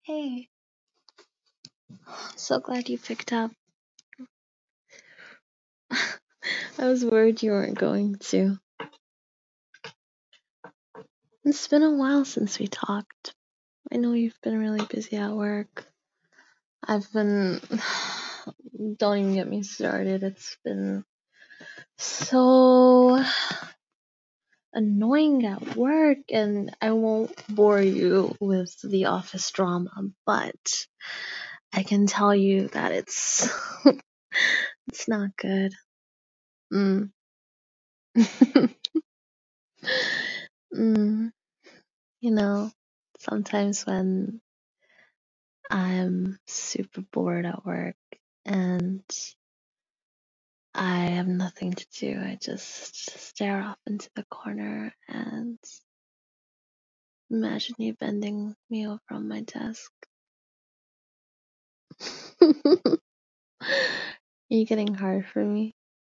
Hey, so glad you picked up. I was worried you weren't going to. It's been a while since we talked. I know you've been really busy at work. I've been. Don't even get me started. It's been so annoying at work, and I won't bore you with the office drama, but I can tell you that it's. It's not good. Mm. mm. You know, sometimes when I'm super bored at work and I have nothing to do, I just stare off into the corner and imagine you bending me over on my desk. Are you getting hard for me?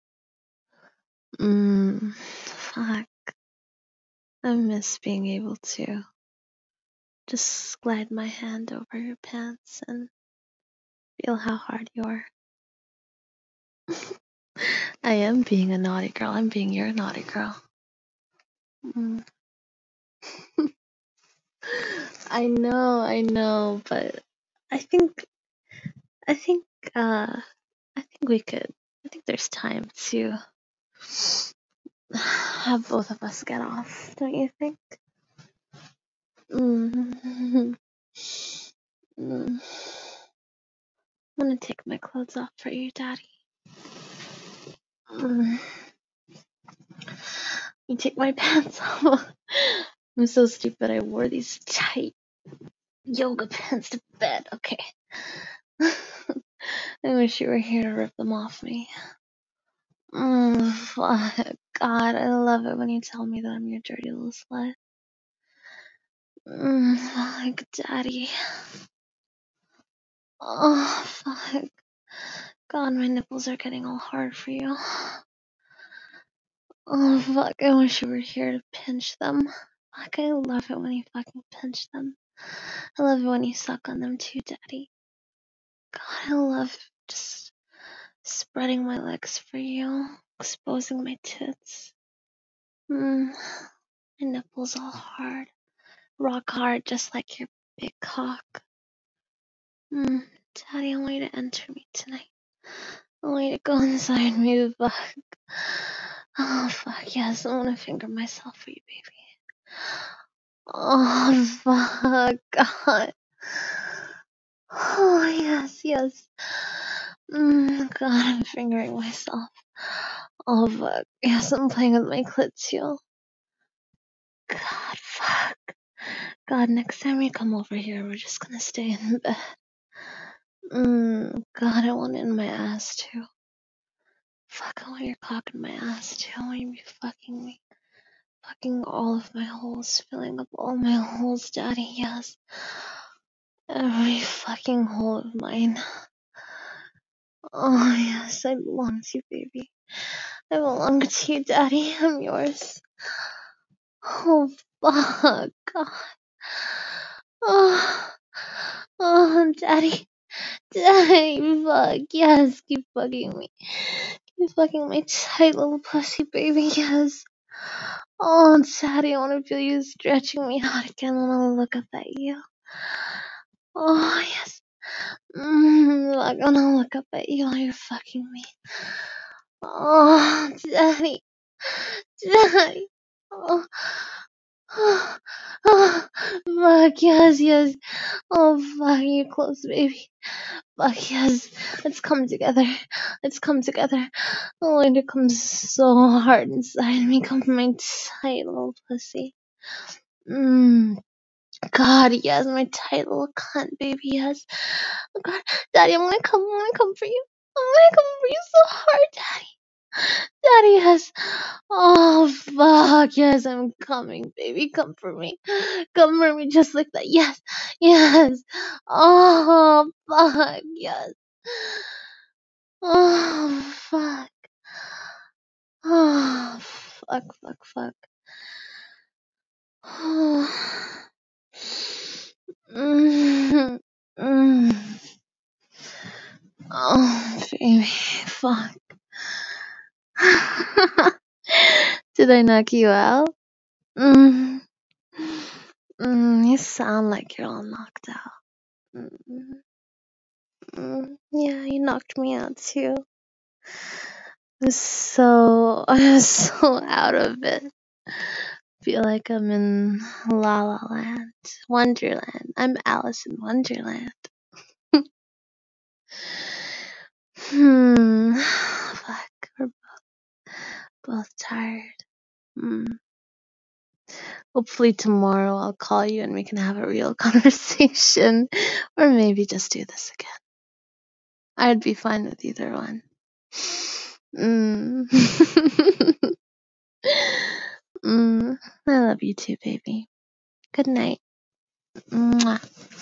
Fuck. I miss being able to just glide my hand over your pants and feel how hard you are. I am being a naughty girl. I'm being your naughty girl. Mm. I know, but I think, I think, uh, I think we could. I think there's time to have both of us get off. Don't you think? Mm. Mm. I'm gonna take my clothes off for you, Daddy. Mm. You take my pants off. I'm so stupid. I wore these tight yoga pants to bed. Okay. I wish you were here to rip them off me. Fuck. God, I love it when you tell me that I'm your dirty little slut. Fuck, Daddy. Oh, fuck. God, my nipples are getting all hard for you. Oh, fuck, I wish you were here to pinch them. Fuck, I love it when you fucking pinch them. I love it when you suck on them too, Daddy. God, I love just spreading my legs for you, exposing my tits. My nipples all hard. Rock hard, just like your big cock. Daddy, I want you to enter me tonight. I want you to go inside me, fuck. Oh, fuck, yes, I want to finger myself for you, baby. Oh, fuck, God. Oh, yes. God, I'm fingering myself. Oh, fuck. Yes, I'm playing with my clit too. God, fuck. God, next time you come over here, we're just gonna stay in bed. God, I want it in my ass too. Fuck, I want your cock in my ass too. I want you to be fucking me. Fucking all of my holes, filling up all my holes, Daddy, yes. Every fucking hole of mine. Oh, yes, I belong to you, baby. I belong to you, Daddy. I'm yours. Oh, fuck, God. Daddy. Daddy, fuck, yes, keep fucking me. Keep fucking my tight little pussy, baby, yes. Oh, Daddy, I want to feel you stretching me out again when I look up at you. Oh, yes. I wanna look up at you while you're fucking me. Oh, Daddy. Daddy. Oh, fuck, yes. Oh, fuck, you close, baby. Fuck, yes. Let's come together. Oh, and it comes so hard inside me. Come my tight little pussy. God, yes, my tight little cunt, baby, yes. Oh, God, Daddy, I wanna come for you. I wanna come for you so hard, Daddy. Daddy, yes. Oh, fuck, yes, I'm coming, baby, come for me. Come for me just like that, yes. Oh, fuck, yes. Oh, fuck. Oh, fuck. Oh. baby. Fuck. Did I knock you out? Mm. You sound like you're all knocked out. Mm. Yeah, you knocked me out too. I'm so out of it. Feel like I'm in La La Land, Wonderland. I'm Alice in Wonderland. Fuck, we're both tired. Hopefully tomorrow I'll call you and we can have a real conversation, or maybe just do this again. I'd be fine with either one. I love you too, baby. Good night. Mwah.